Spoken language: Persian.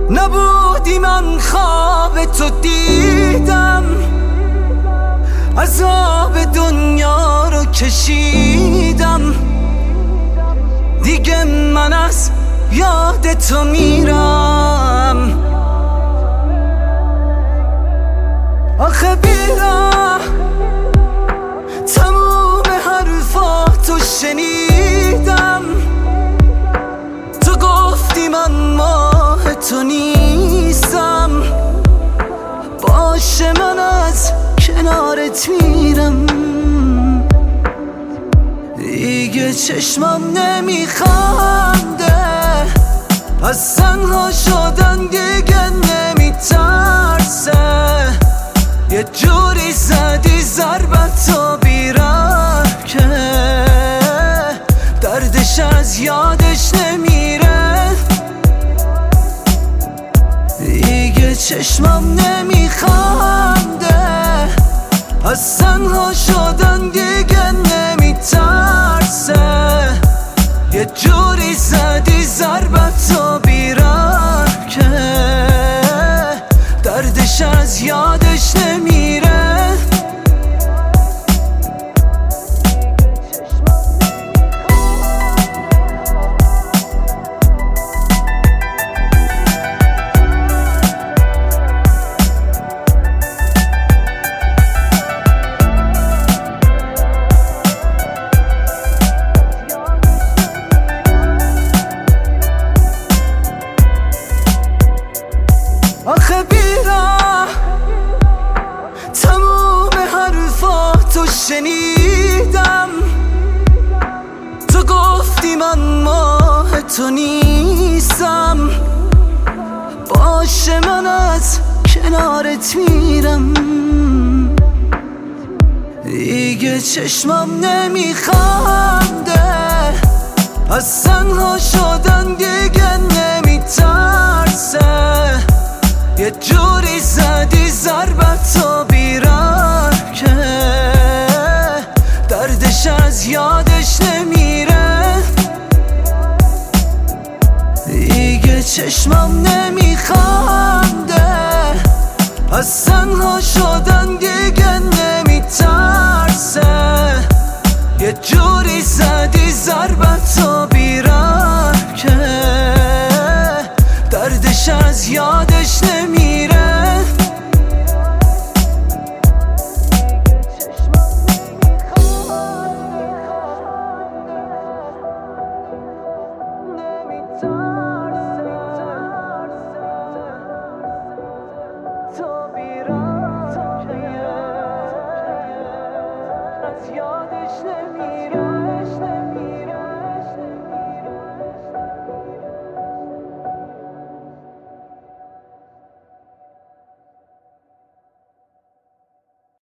نبودی من خواب تو دیدم، عذاب دنیا رو کشیدم، دیگه من از یاد تو میرم. آخه بیرم تموم حرفاتو شنیدم، تو گفتی من ماه تو نیستم، باشه من از کنارت میرم. دیگه چشمم نمیخنده، از تنها شدن دیگه نمیترسه، یه جوری زدی ضربتو بیرم که دردش از یادش نمیره. دیگه چشمم نمیخنده، از تنها شدن دیگه نمیترسه، یه جوری زدی ضربتو بیرم که دردش از یادش نمیره. آخه بیرم تموم حرفاتو شنیدم، تو گفتی من ماه تو نیستم، باشه من از کنارت میرم. دیگه چشمم نمیخنده، از تنها شدن دیگه نمیترسه، یه جوری زدی ضربتو بیرم که دردش از یادش نمیره. دیگه چشمم نمیخنده، از تنها شدن دیگه نمیترسه، یه جوری زدی ضربتو بیرم که دردش از یادش نمیره. یادش نمیره.